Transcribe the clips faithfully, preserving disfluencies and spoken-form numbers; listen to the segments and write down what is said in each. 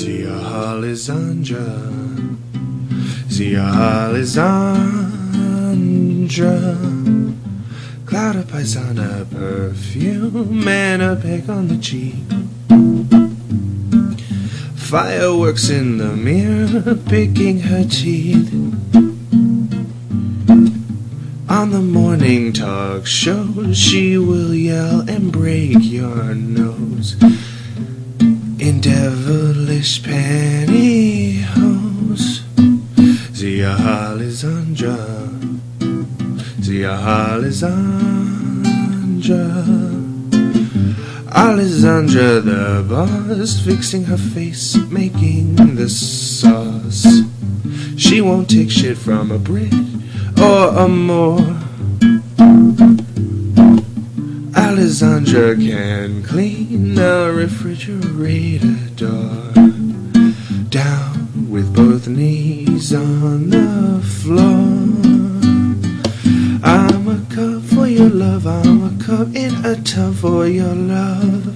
Zia Alessandra, Zia Alessandra, cloud of paisana perfume and a peck on the cheek. Fireworks in the mirror, picking her teeth. On the morning talk show, she will yell and break your nose in devilish pantyhose. Zia Alessandra, Zia Alessandra, Alessandra the boss, fixing her face, making the sauce. She won't take shit from a Brit or a Moor. Alessandra can clean a refrigerator door, down with both knees on the floor. I'm a cup for your love, I'm a cup in a tub for your love.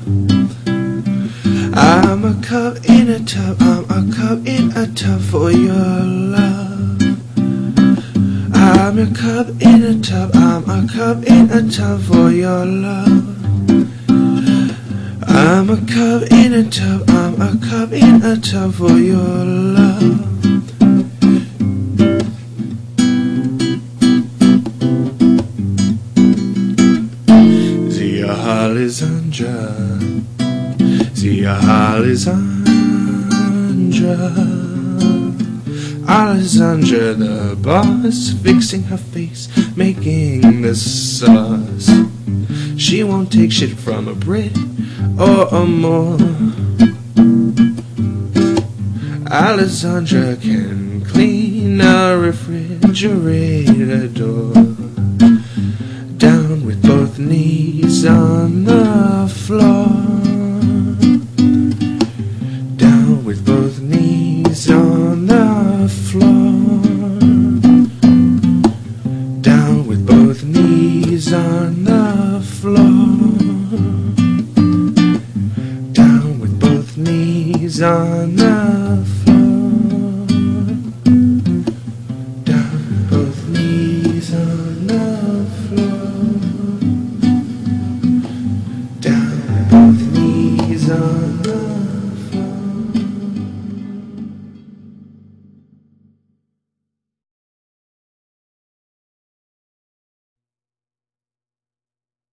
I'm a cup in a tub, I'm a cup in a tub for your love. I'm a cup in a tub, I'm a cup in a tub for your love. I'm a cup in a tub, I'm a cup in a tub for your love. Zia Alessandra, Zia Alessandra, Alessandra the boss, fixing her face, making the sauce. She won't take shit from a Brit or a Moor. Alessandra can clean a refrigerator door, down with both knees on the floor. Down with both knees on the floor. Down with both knees on the floor. Down with both knees on the